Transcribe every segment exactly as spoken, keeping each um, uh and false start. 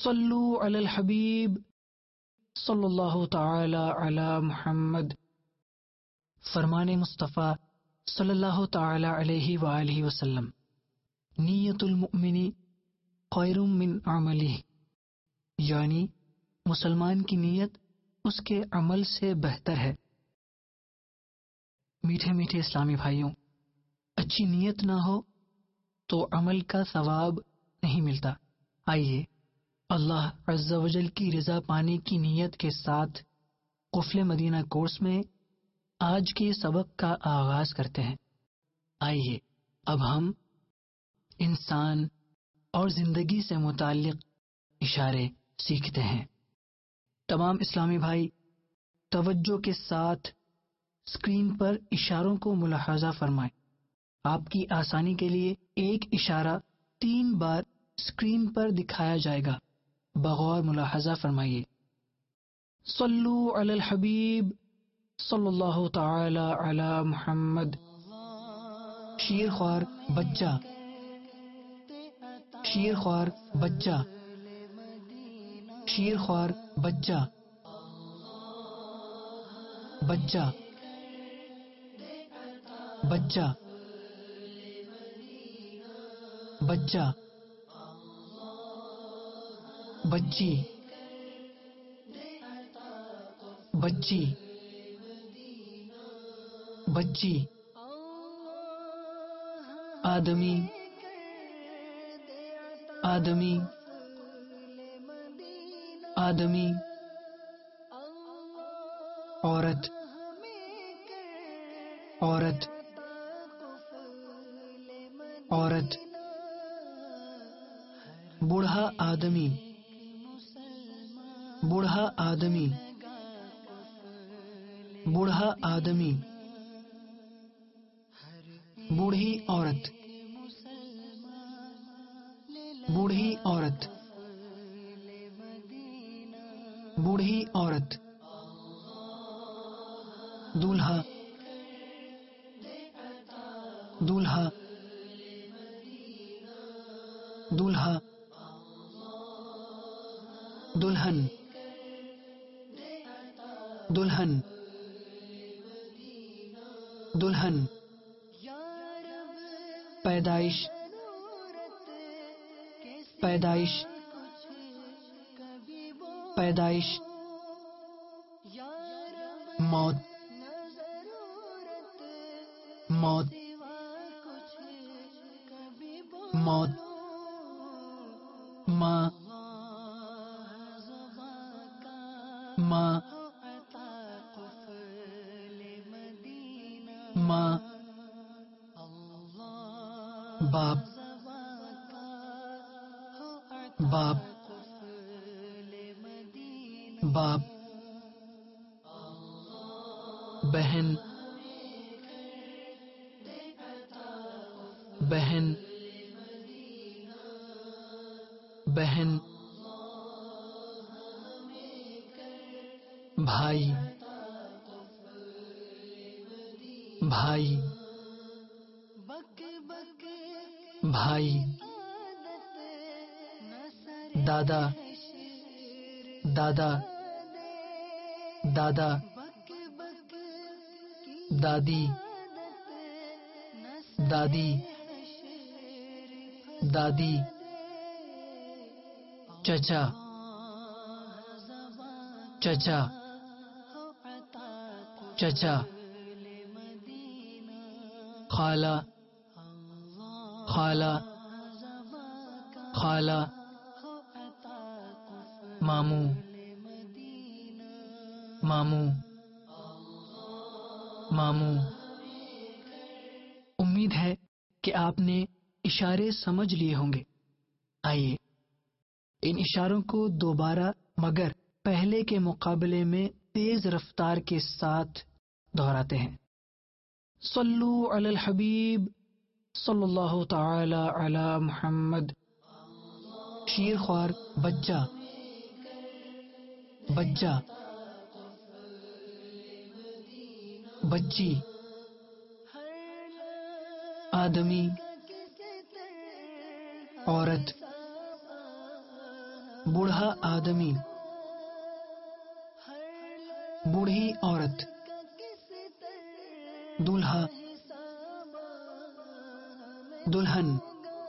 صلو علی الحبیب صلی اللہ تعالی علی محمد۔ فرمان مصطفیٰ صلی اللہ تعالی علیہ وآلہ وسلم، نیت المؤمن خیر من عملہ، یعنی مسلمان کی نیت اس کے عمل سے بہتر ہے۔ میٹھے میٹھے اسلامی بھائیوں، اچھی نیت نہ ہو تو عمل کا ثواب نہیں ملتا۔ آئیے اللہ عز و جل کی رضا پانے کی نیت کے ساتھ قفل مدینہ کورس میں آج کے سبق کا آغاز کرتے ہیں۔ آئیے اب ہم انسان اور زندگی سے متعلق اشارے سیکھتے ہیں۔ تمام اسلامی بھائی توجہ کے ساتھ اسکرین پر اشاروں کو ملاحظہ فرمائیں۔ آپ کی آسانی کے لیے ایک اشارہ تین بار اسکرین پر دکھایا جائے گا، بغور ملاحظہ فرمائیے۔ صلو علی الحبیب صلی اللہ تعالی علی محمد۔ شیر خوار بچہ، شیر خوار بچہ، شیر خوار بچہ، بچہ، بچہ، بچہ، بچی، بچی، بچی، آدمی، آدمی، آدمی، عورت، عورت، عورت، بوڑھا آدمی، بوڑھا آدمی، بوڑھا آدمی، بوڑھی عورت، بوڑھی عورت، بوڑھی عورت، دولہا، دولہا، دولہا، دلہن، دلہن، دلہن، پیدائش، پیدائش، پیدائش، موت، موت، موت، ماں، ماں، ماں، باپ، باپ، باپ، بہن، بہن، بہن، بھائی، بھائی، بھائی، دادا، دادا، دادا، دادی، دادی، دادی، چچا، چچا، چچا، خالہ، خالہ، خالہ، ماموں، ماموں، ماموں۔ امید ہے کہ آپ نے اشارے سمجھ لیے ہوں گے۔ آئیے ان اشاروں کو دوبارہ مگر پہلے کے مقابلے میں تیز رفتار کے ساتھ دہراتے ہیں۔ صلو علی الحبیب صلی اللہ تعالی علی محمد۔ شیر خوار بچہ، بچہ، بچی، آدمی، عورت، بوڑھا آدمی، بوڑھی عورت، دولہا، دلہن،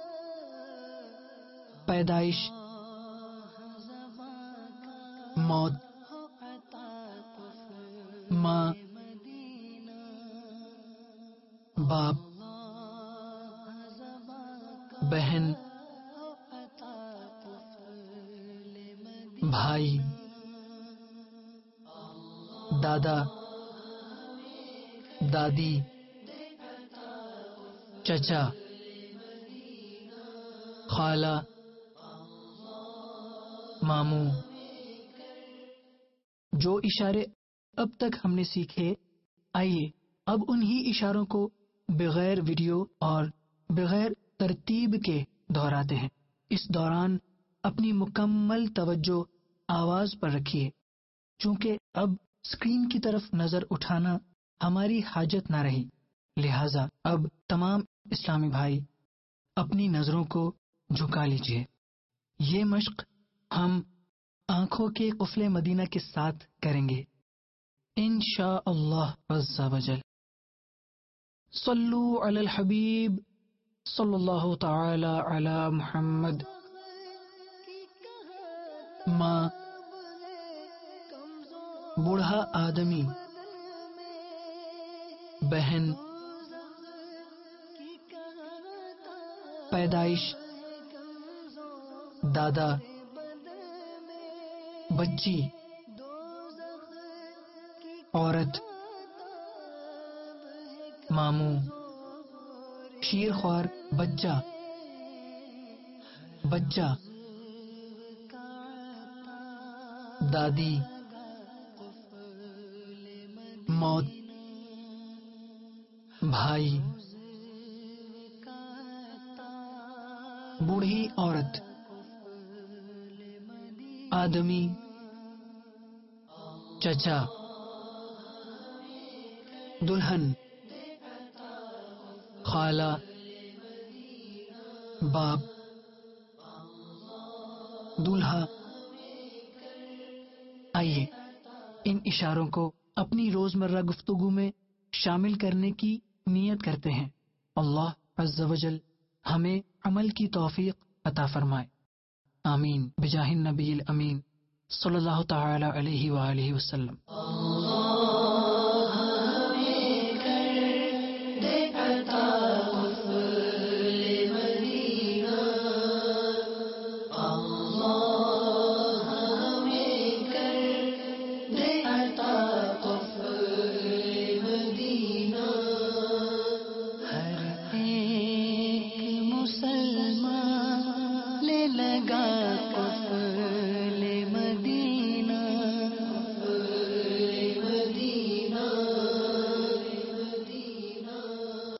پیدائش، موت، ماں، باپ، بہن، بھائی، دادا، دادی، چچا، خالہ، ماموں۔ جو اشارے اب تک ہم نے سیکھے، آئیے اب انہی اشاروں کو بغیر ویڈیو اور بغیر ترتیب کے دہراتے ہیں۔ اس دوران اپنی مکمل توجہ آواز پر رکھیے، چونکہ اب اسکرین کی طرف نظر اٹھانا ہماری حاجت نہ رہی، لہذا اب تمام اسلامی بھائی اپنی نظروں کو جھکا لیجیے۔ یہ مشق ہم آنکھوں کے قفل مدینہ کے ساتھ کریں گے انشاء اللہ عز و جل۔ صلو علی الحبیب صلی اللہ تعالی علی محمد۔ ماں، بوڑھا آدمی، بہن، پیدائش، دادا، بچی، عورت، ماموں، شیر خوار بچہ، بچہ، دادی، موت، بھائی، بوڑھی عورت، آدمی، چچا، دلہن، خالہ، باپ، دولہا۔ آئیے ان اشاروں کو اپنی روزمرہ گفتگو میں شامل کرنے کی نیت کرتے ہیں۔ اللہ عز و جل ہمیں عمل کی توفیق عطا فرمائے، آمین بجاہ النبی الامین صلی اللہ تعالی علیہ وآلہ وسلم۔